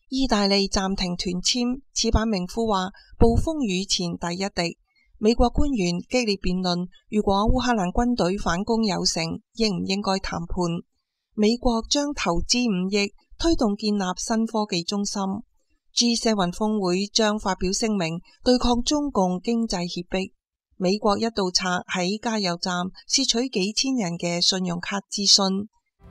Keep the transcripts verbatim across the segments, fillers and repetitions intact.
意大利暫停團簽，矢板明夫話暴風雨前第一滴。美國官員激烈辯論，如果烏克蘭軍隊反攻有成，應唔應該談判？美國將投資五億推動建立新科技中心。G 七峰會將發表聲明對抗中共經濟脅迫。美國一盜賊喺加油站竊取幾千人嘅信用卡資訊。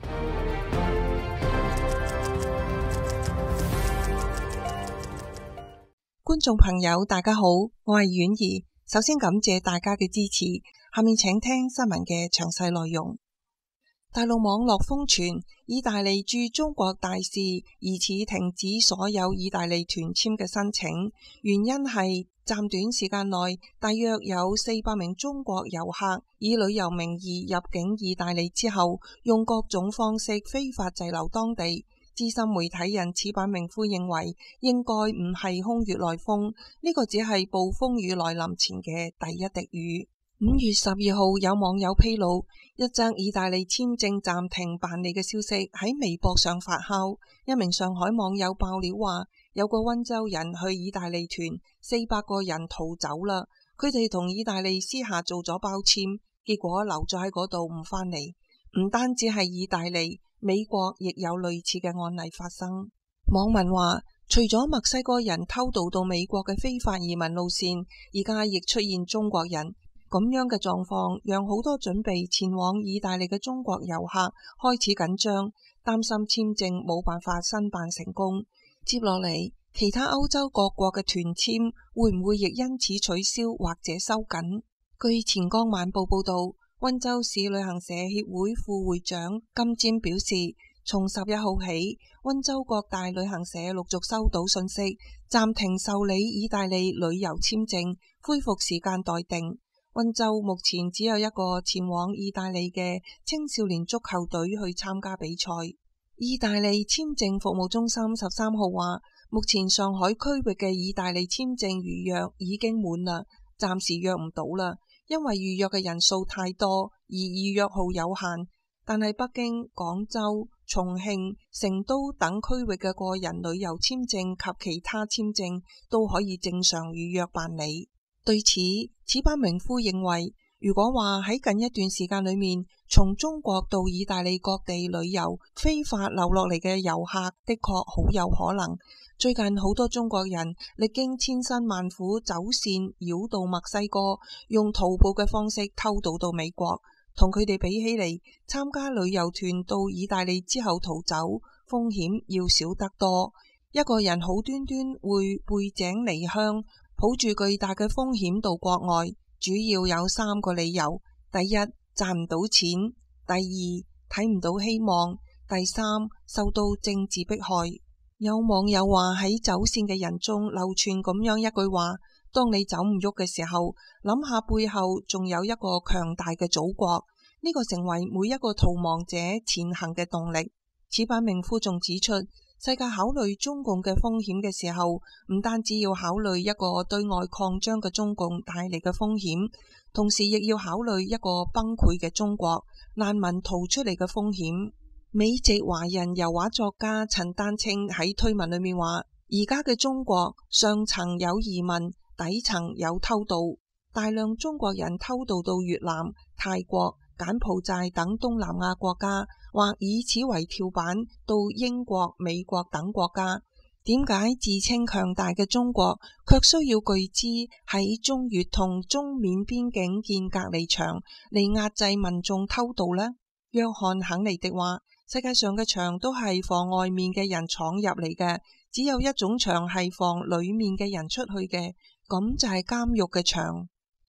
觀眾朋友大家好，我係婉兒，首先感謝大家嘅支持，下面請聽新聞嘅詳細內容。大陸網絡瘋傳，意大利駐中國大使疑似停止所有意大利團簽嘅申請，原因係暫短時間內大約有四百名中國遊客以旅遊名義入境意大利之後，用各種方式非法滯留當地。資深媒體人矢板明夫認為，應該唔係空穴來風，呢個只係暴風雨來臨前嘅第一滴雨。五月十二號，有網友披露一則意大利簽證暫停辦理嘅消息喺微博上發酵。一名上海網友爆料話，有個溫州人去意大利團，四百個人逃走啦。佢哋同意大利私下做咗包簽，結果留咗喺嗰度唔返嚟。唔單止係意大利，美國亦有類似嘅案例發生。網民話，除咗墨西哥人偷渡到美國嘅非法移民路線，而家亦出現中國人。咁樣嘅狀況讓好多準備前往意大利嘅中國遊客開始緊張，擔心簽證冇辦法申辦成功。接落嚟，其他歐洲各國嘅團簽會唔會亦因此取消或者收緊？據錢江晚報報道，溫州市旅行社協會副會長金占表示，從十一號起，溫州各大旅行社陸續收到信息，暫停受理意大利旅遊簽證，恢復時間待定。溫州目前只有一個前往意大利嘅青少年足球隊去參加比賽。意大利簽證服務中心十三號話，目前上海區域嘅意大利簽證預約已經滿啦，暫時約唔到啦。因為預約嘅人數太多，而預約號有限，但係北京、廣州、重慶、成都等區域嘅個人旅遊簽證及其他簽證都可以正常預約辦理。對此，矢板明夫認為，如果話喺近一段時間裏面，從中國到意大利各地旅遊非法流落嚟嘅遊客的確好有可能。最近好多中國人歷經千辛萬苦走線繞到墨西哥，用淘寶嘅方式偷渡到美國。同佢哋比起嚟，參加旅遊團到意大利之後逃走，風險要少得多。一個人好端端會背井離鄉，抱住巨大嘅風險到國外，主要有三個理由：第一，賺唔到錢；第二，睇唔到希望；第三，受到政治迫害。有網友話，喺走線嘅人中流傳咁樣一句話：當你走唔喐嘅時候，諗下背後仲有一個強大嘅祖國，呢個成為每一個逃亡者前行嘅動力。矢板明夫仲指出，世界考慮中共嘅風險嘅時候，唔單止要考慮一個對外擴張嘅中共帶嚟嘅風險，同時亦要考慮一個崩潰嘅中國難民逃出嚟嘅風險。美籍華人油畫作家陳丹青喺推文裏面話，而家嘅中國上層有移民，底層有偷渡，大量中國人偷渡到越南、泰國、柬埔寨等東南亞國家，或以此為跳板到英國、美國等國家。點解自稱強大嘅中國卻需要巨資喺中越同中緬邊境建隔離牆嚟壓制民眾偷渡呢？約翰肯尼迪話，世界上嘅牆都係防外面嘅人闖入嚟嘅，只有一種牆係防裏面嘅人出去嘅，咁就係監獄嘅牆。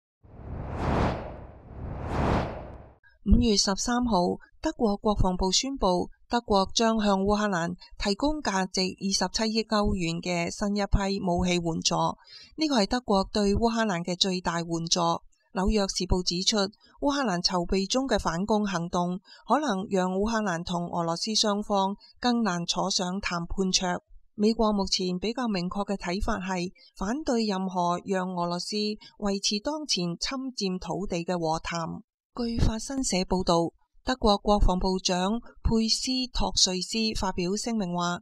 五月十三號，德國國防部宣布，德國將向烏克蘭提供價值二十七億歐元嘅新一批武器援助，呢個係德國對烏克蘭嘅最大援助。紐約時報指出，烏克蘭籌備中嘅反攻行動可能讓烏克蘭同俄羅斯雙方更難坐上談判桌。美國目前比較明確嘅睇法係反對任何讓俄羅斯維持當前侵佔土地嘅和談。據法新社報道，德國國防部長佩斯托瑞斯發表聲明話，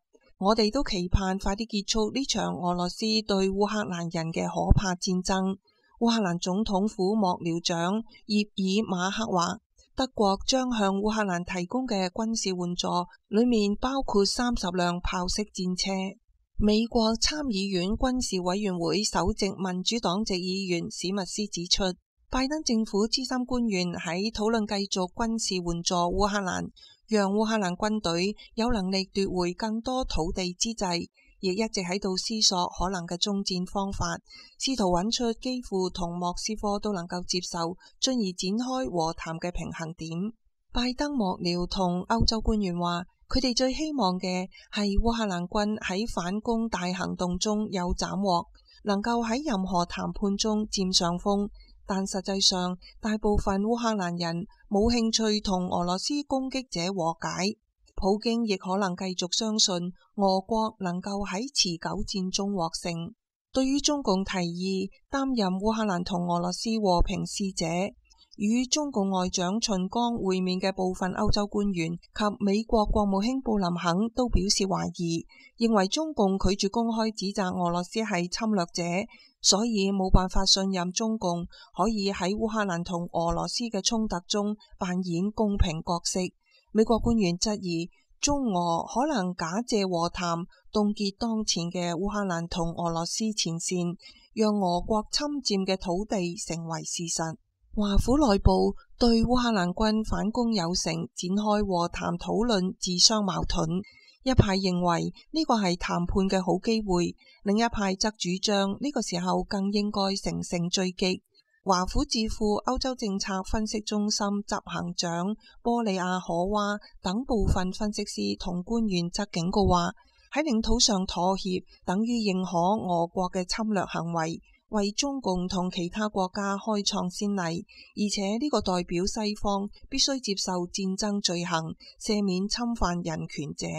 我哋都期盼快啲結束呢場俄羅斯對烏克蘭人嘅可怕戰爭。烏克蘭總統府幕僚長葉爾馬克話，德國將向烏克蘭提供嘅軍事援助裏面包括三十輛豹式戰車。美國參議院軍事委員會首席民主黨籍議員史密斯指出，拜登政府資深官員喺討論繼續軍事援助烏克蘭，讓烏克蘭軍隊有能力奪回更多土地之際，亦一直喺度思索可能嘅終戰方法，試圖揾出基輔同莫斯科都能夠接受，進而展開和談嘅平衡點。拜登幕僚同歐洲官員話，佢哋最希望嘅係烏克蘭軍喺反攻大行動中有斬獲，能夠喺任何談判中佔上風。但實際上，大部分烏克蘭人冇興趣同俄羅斯攻擊者和解。普京亦可能繼續相信俄國能夠喺持久戰中獲勝。對於中共提議擔任烏克蘭同俄羅斯和平使者，與中共外長秦剛會面嘅部分歐洲官員及美國國務卿布林肯都表示懷疑，認為中共拒絕公開指責俄羅斯係侵略者，所以冇辦法信任中共可以喺烏克蘭同俄羅斯嘅衝突中扮演公平角色。美國官員質疑中俄可能假借和談凍結當前嘅烏克蘭同俄羅斯前線，讓俄國侵佔嘅土地成為事實。華府內部對烏克蘭軍反攻有成展開和談討論自相矛盾，一派認為呢個係談判嘅好機會，另一派則主張呢個時候更應該乘勝追擊。華府智庫歐洲政策分析中心執行長波利亞可娃等部分分析師同官員則警告話，喺領土上妥協等於認可俄國嘅侵略行為，為中共同其他國家開創先例，而且呢個代表西方必須接受戰爭罪行，赦免侵犯人權者。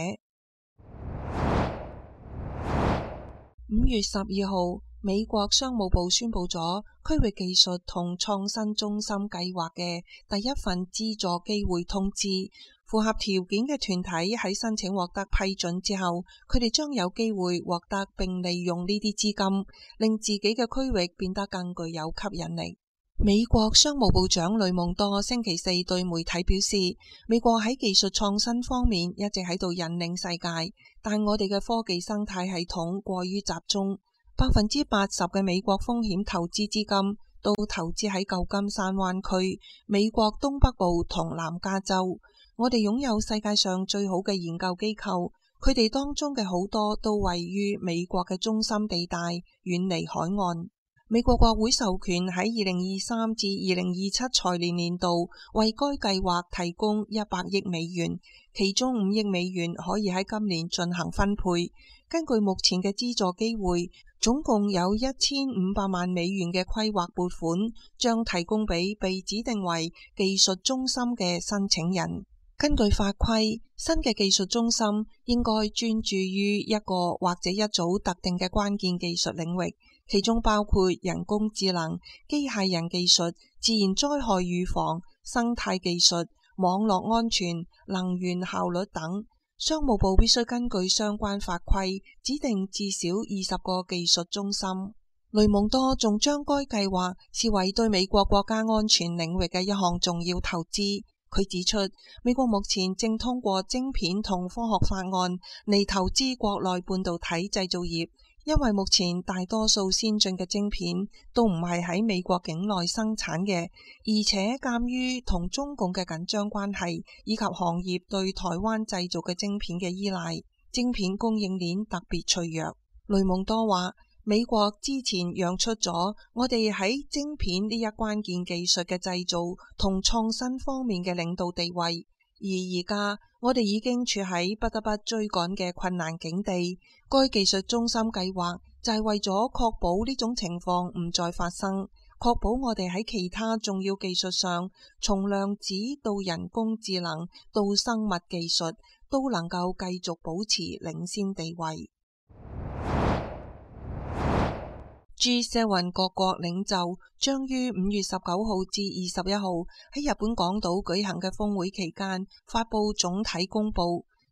五月十二號，美國商務部宣布咗區域技術同創新中心計劃嘅第一份資助機會通知。符合條件嘅團體喺申請獲得批准之後，佢哋將有機會獲得並利用呢啲資金，令自己嘅區域變得更具有吸引力。美國商務部長雷蒙多星期四對媒體表示，美國喺技術創新方面一直喺度引領世界，但我哋嘅科技生態系統過於集中，百分之八十嘅美國風險投資資金都投資喺舊金山灣區、美國東北部同南加州。我哋擁有世界上最好嘅研究機構，佢哋當中嘅好多都位於美國嘅中心地帶，遠離海岸。美國國會授權喺二零二三至二零二七財年年度為該計劃提供一百億美元，其中五億美元可以喺今年進行分配。根據目前嘅資助機會，總共有一千五百萬美元嘅規劃撥款，將提供俾被指定為技術中心嘅申請人。根據法規，新嘅技術中心應該專注於一個或者一組特定嘅關鍵技術領域，其中包括人工智能、機械人技術、自然災害預防、生態技術、網絡安全、能源效率等。商務部必須根據相關法規指定至少二十個技術中心。雷蒙多仲將該計劃視為對美國國家安全領域嘅一項重要投資。佢指出，美國目前正通過晶片同科學法案嚟投資國內半導體製造業，因為目前大多數先進嘅晶片都唔係喺美國境內生產嘅，而且鑒於同中共嘅緊張關係以及行業對台灣製造嘅晶片嘅依賴，晶片供應鏈特別脆弱。雷蒙多話，美國之前讓出咗我哋喺晶片呢一關鍵技術嘅製造同創新方面嘅領導地位，而而家我哋已經處喺不得不追趕嘅困難境地。該技術中心計劃就係為咗確保呢種情況唔再發生，確保我哋喺其他重要技術上，從量子到人工智能到生物技術，都能夠繼續保持領先地位。G 七 各國領袖將於五月十九號至二十一號喺日本廣島舉行嘅峰會期間發佈總體公報。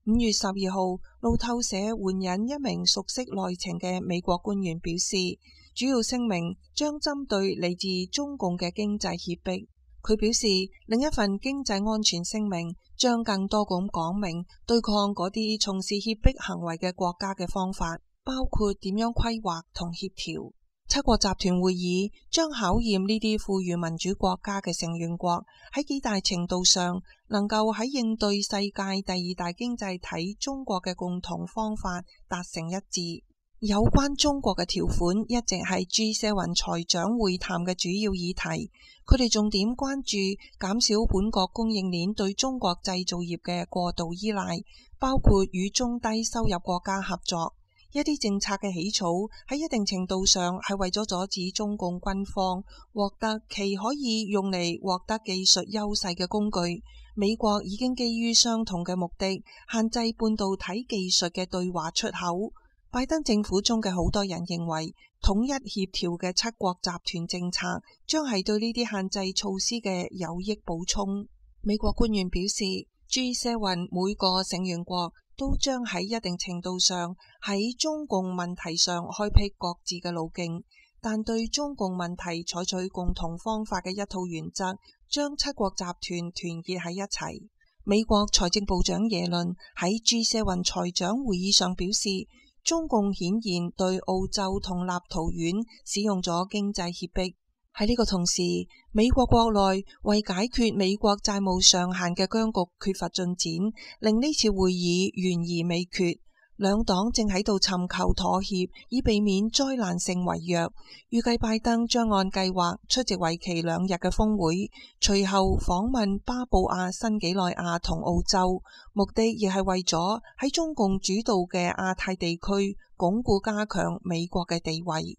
五月十二號，路透社援引一名熟悉內情嘅美國官員表示，主要聲明將針對嚟自中共嘅經濟脅迫。佢表示，另一份經濟安全聲明將更多咁講明對抗嗰啲從事脅迫行為嘅國家嘅方法，包括點樣規劃同協調。七國集團會議將考驗呢啲富裕民主國家嘅成員國喺幾大程度上能夠喺應對世界第二大經濟體中國嘅共同方法達成一致。有關中國嘅條款一直係 G 七 財長會談嘅主要議題，佢哋重點關注減少本國供應鏈對中國製造業嘅過度依賴，包括與中低收入國家合作。一啲政策嘅起草喺一定程度上係為咗阻止中共軍方獲得其可以用嚟獲得技術優勢嘅工具。美國已經基於相同嘅目的，限制半導體技術嘅對華出口。拜登政府中嘅好多人認為，統一協調嘅七國集團政策將係對呢啲限制措施嘅有益補充。美國官員表示， G 七 每個成員國都將喺一定程度上喺中共問題上開闢各自嘅路徑，但對中共問題採取共同方法嘅一套原則，將七國集團團結喺一齊。美國財政部長耶倫喺 G 七 財長會議上表示，中共顯然對澳洲同立陶宛使用咗經濟脅迫。喺呢個同時，美國國內為解決美國債務上限嘅僵局缺乏進展，令呢次會議懸而未決。兩黨正喺度尋求妥協，以避免災難性違約。預計拜登將按計劃出席為期兩日嘅峰會，隨後訪問巴布亞新幾內亞同澳洲，目的亦係為咗喺中共主導嘅亞太地區鞏固加強美國嘅地位。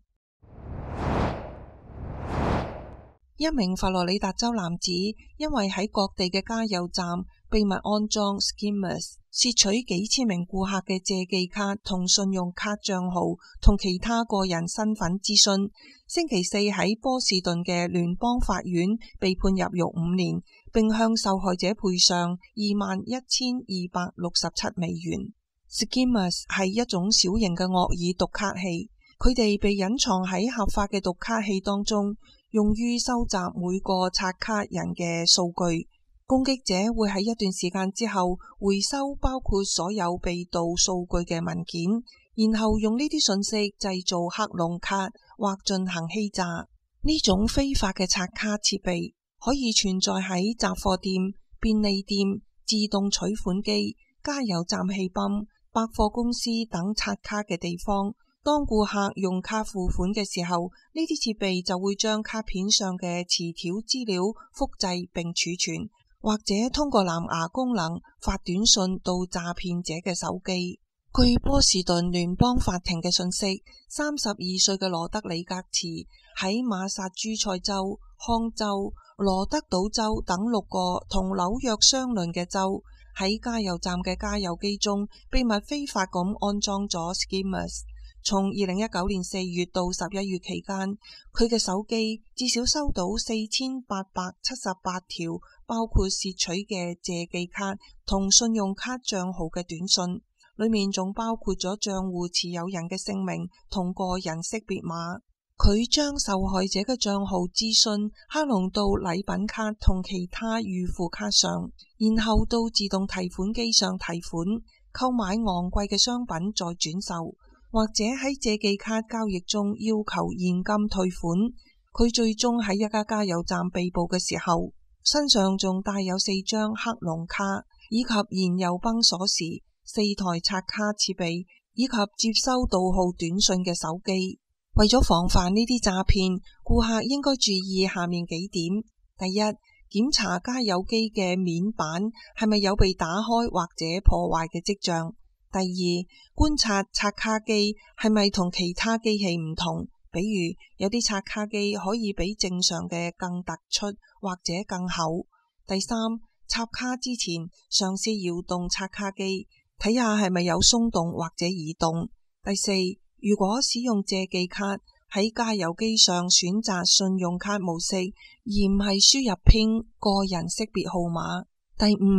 一名佛羅里達州男子因為喺各地嘅加油站秘密安裝 skimmers， 竊取幾千名顧客嘅借記卡同信用卡賬號同其他個人身份資訊，星期四喺波士頓嘅聯邦法院被判入獄五年，並向受害者賠償二萬一千二百六十七美元。skimmers 係一種小型嘅惡意讀卡器，佢哋被隱藏喺合法嘅讀卡器當中，用於收集每個刷卡人嘅數據。攻擊者會喺一段時間之後回收包括所有被盜數據嘅文件，然後用呢啲信息製造黑龍卡或進行欺詐。呢種非法嘅刷卡設備可以存在喺雜貨店、便利店、自動取款機、加油站氣泵、百貨公司等刷卡嘅地方。當顧客用卡付款嘅時候，呢啲設備就會將卡片上嘅磁條資料複製並儲存，或者通過藍牙功能發短信到詐騙者嘅手機。據波士頓聯邦法庭嘅信息，三十二歲嘅羅德里格茨喺馬薩諸塞州、康州、羅德島州等六個同紐約相鄰嘅州，喺加油站嘅加油機中秘密非法咁安裝咗 skimmers。從二零一九年四月到十一月期間，佢嘅手機至少收到四千八百七十八條包括竊取嘅借記卡同信用卡賬號嘅短信，裏面仲包括咗賬戶持有人嘅姓名同個人識別碼。佢將受害者嘅賬號資訊克隆到禮品卡同其他預付卡上，然後到自動提款機上提款，購買昂貴嘅商品再轉售，或者喺借記卡交易中要求現金退款。佢最終喺一家加油站被捕嘅時候，身上仲帶有四張黑龍卡，以及燃油泵鎖匙、四台刷卡設備，以及接收盜號短信嘅手機。為咗防範呢啲詐騙，顧客應該注意下面幾點：第一，檢查加油機嘅面板係咪有被打開或者破壞嘅跡象。第二，觀察刷卡機係咪同其他機器唔同，比如有啲刷卡機可以比正常嘅更突出或者更厚。第三，插卡之前嘗試搖動刷卡機，睇下係咪有鬆動或者移動。第四，如果使用借記卡，喺加油機上選擇信用卡模式，而唔係輸入拼個人識別號碼。第五，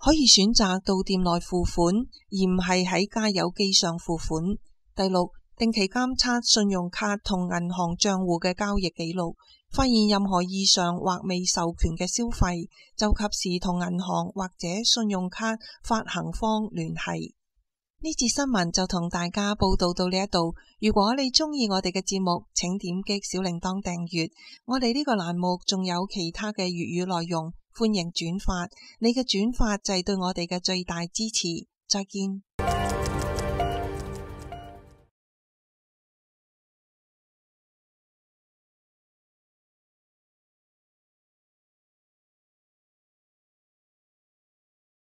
可以選擇到店內付款，而唔係喺加油機上付款。第六，定期監測信用卡同銀行賬戶嘅交易記錄，發現任何異常或未授權嘅消費，就及時同銀行或者信用卡發行方聯繫。呢節新聞就同大家報道到呢一度。如果你鍾意我哋嘅節目，請點擊小鈴鐺訂閱。我哋呢個欄目仲有其他嘅粵語內容，歡迎轉發。你嘅轉發就係對我哋嘅最大支持。再見。